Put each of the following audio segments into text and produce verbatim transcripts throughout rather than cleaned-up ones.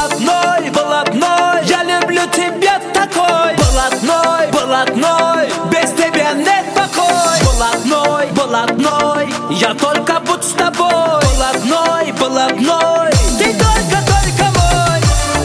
Блатной, блатной, я люблю тебя такой. Блатной, блатной, без тебя нет покоя. Блатной, блатной, я только буду с тобой. Блатной, блатной, ты только, только мой.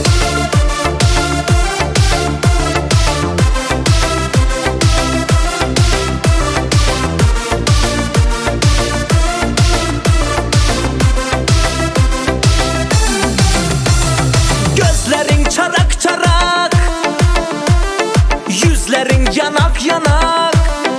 Gözlerin çarak çarak, yüzlerin yanak yanak.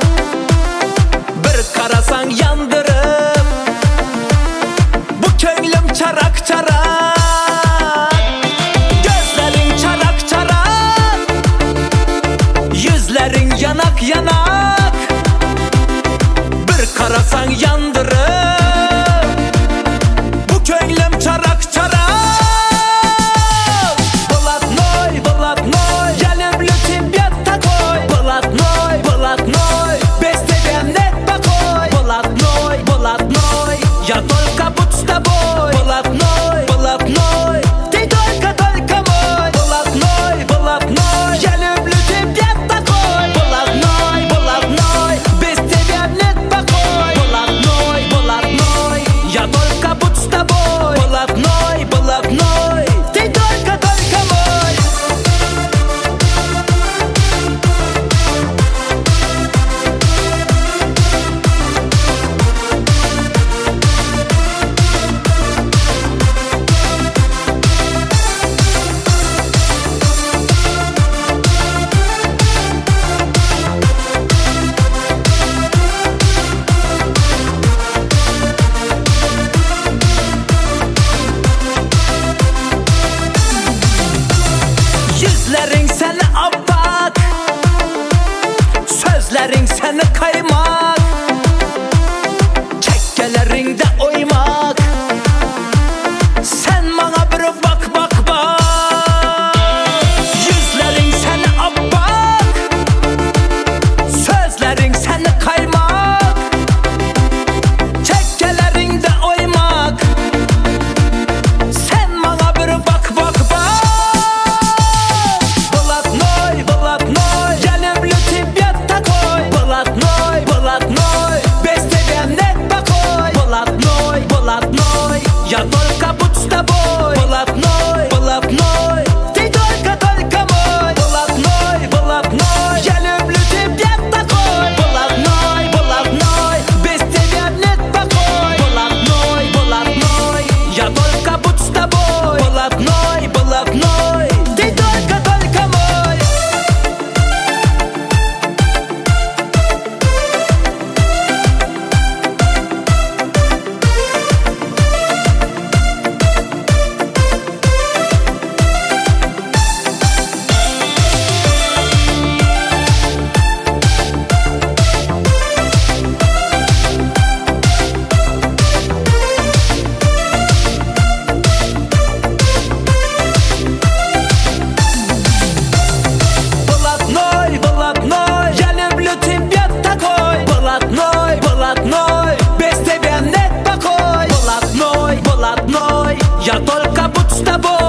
Bir karasan yandırıp, bu köylüm çarak çarak. Gözlerin çarak çarak, yüzlerin yanak yanak. Bir karasan yandırıp, bu köylüm çarak çarak. Блатной, блатной, я люблю тебя такой. Блатной, блатной, без тебя нет покоя. Блатной, блатной, я только буду с тобой. Блатной, блатной, ты только, только мой. Блатной, блатной, я люблю тебя такой. Блатной, блатной, без тебя нет покоя. Блатной, блатной, я только буду с тобой. Блатной, блатной, ты только, только мой. Yüzlerin seni appak, sözlerin seni kaymak. Çekkelerinde oymak, sen bana bir bak bak bak. Yüzlerin seni appak, sözlerin seni kaymak. Çekkelerinde oymak, sen bana bir bak bak bak. Блатной, блатной, я люблю тебя такой. Блатной, блатной, без тебя нет покоя. Блатной, блатной, я только буду с тобой. Блатной, блатной, ты только, только мой. Блатной, блатной, я люблю тебя такой. Блатной, блатной, без тебя нет покоя. Блатной, блатной, я только буду с тобой. Блатной, блатной, ты только, только мой. Блатной, блатной, я люблю тебя такой. Блатной, блатной, без тебя нет покоя. Блатной, блатной, я только буду с тобой.